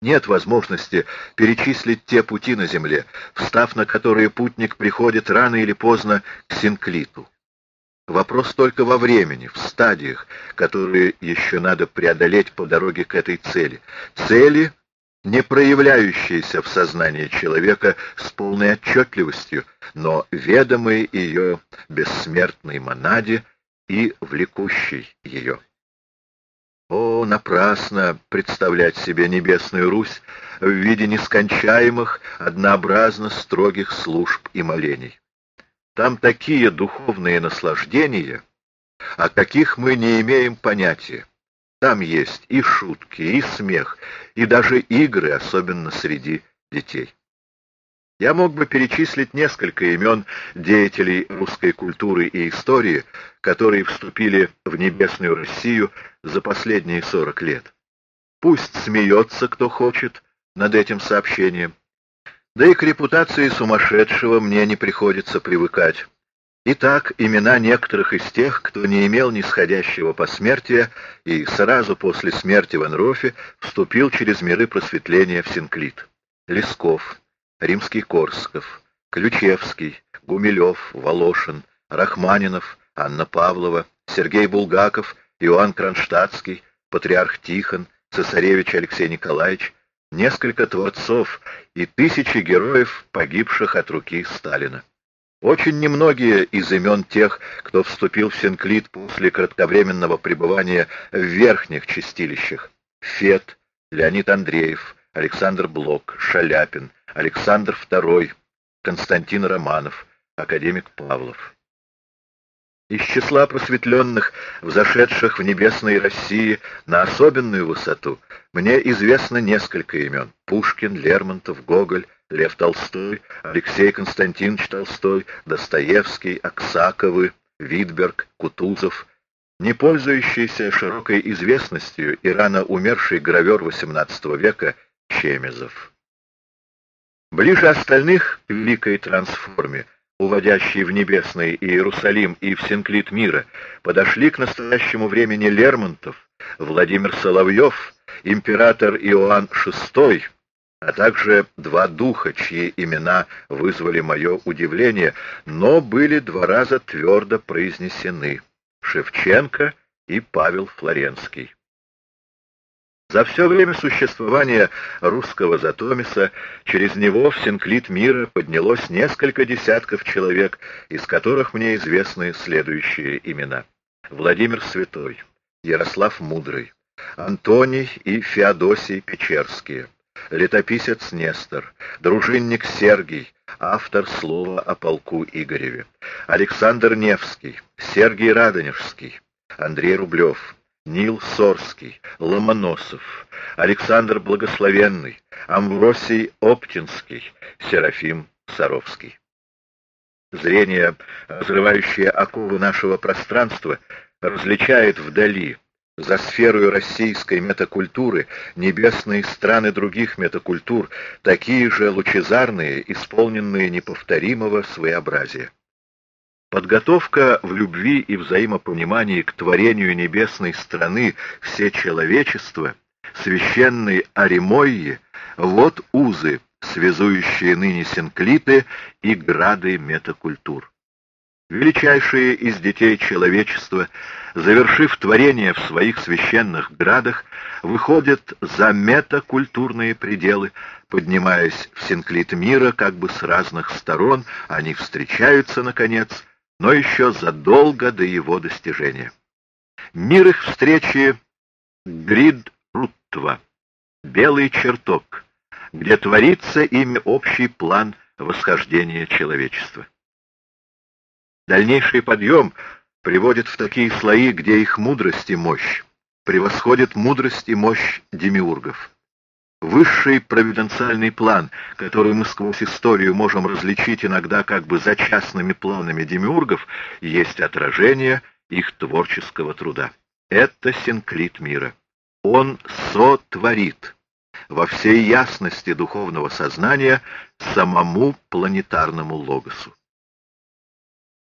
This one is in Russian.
Нет возможности перечислить те пути на Земле, встав на которые путник приходит рано или поздно к синклиту. Вопрос только во времени, в стадиях, которые еще надо преодолеть по дороге к этой цели. Цели, не проявляющиеся в сознании человека с полной отчетливостью, но ведомые ее бессмертной монаде и влекущей ее. О, напрасно представлять себе небесную Русь в виде нескончаемых, однообразно строгих служб и молений. Там такие духовные наслаждения, о каких мы не имеем понятия. Там есть и шутки, и смех, и даже игры, особенно среди детей. Я мог бы перечислить несколько имен деятелей русской культуры и истории, которые вступили в небесную Россию за последние 40 лет. Пусть смеется, кто хочет, над этим сообщением. Да и к репутации сумасшедшего мне не приходится привыкать. Итак, имена некоторых из тех, кто не имел нисходящего посмертия и сразу после смерти в Энрофе вступил через миры просветления в синклит. Лесков, Римский-Корсков, Ключевский, Гумилев, Волошин, Рахманинов, Анна Павлова, Сергей Булгаков, Иоанн Кронштадтский, патриарх Тихон, цесаревич Алексей Николаевич, несколько творцов и тысячи героев, погибших от руки Сталина. Очень немногие из имен тех, кто вступил в синклит после кратковременного пребывания в верхних чистилищах. Фет, Леонид Андреев, Александр Блок, Шаляпин, Александр II, Константин Романов, академик Павлов. Из числа просветленных, взошедших в небесной России на особенную высоту, мне известно несколько имен: Пушкин, Лермонтов, Гоголь, Лев Толстой, Алексей Константинович Толстой, Достоевский, Аксаковы, Витберг, Кутузов, не пользующийся широкой известностью и рано умерший гравер XVIII века Чемезов. Ближе остальных к великой трансформе, уводящей в небесный Иерусалим и в синклит мира, подошли к настоящему времени Лермонтов, Владимир Соловьев, император Иоанн VI, а также два духа, чьи имена вызвали мое удивление, но были 2 раза твердо произнесены: Шевченко и Павел Флоренский. За все время существования русского Затомиса через него в синклит мира поднялось несколько десятков человек, из которых мне известны следующие имена: Владимир Святой, Ярослав Мудрый, Антоний и Феодосий Печерские, летописец Нестор, дружинник Сергий, автор слова о полку Игореве, Александр Невский, Сергий Радонежский, Андрей Рублев, Нил Сорский, Ломоносов, Александр Благословенный, Амвросий Оптинский, Серафим Саровский. Зрение, разрывающее оковы нашего пространства, различает вдали, за сферою российской метакультуры, небесные страны других метакультур, такие же лучезарные, исполненные неповторимого своеобразия. Подготовка в любви и взаимопонимании к творению небесной страны всечеловечества, священной Аримойи, вот узы, связующие ныне синклиты и грады метакультур. Величайшие из детей человечества, завершив творение в своих священных градах, выходят за метакультурные пределы, поднимаясь в синклит мира как бы с разных сторон, они встречаются, наконец, но еще задолго до его достижения. Мир их встречи — Грид-Руттва, белый чертог, где творится ими общий план восхождения человечества. Дальнейший подъем приводит в такие слои, где их мудрость и мощь превосходит мудрость и мощь демиургов. Высший провиденциальный план, который мы сквозь историю можем различить иногда как бы за частными планами демиургов, есть отражение их творческого труда. Это синклит мира. Он сотворит во всей ясности духовного сознания самому планетарному логосу.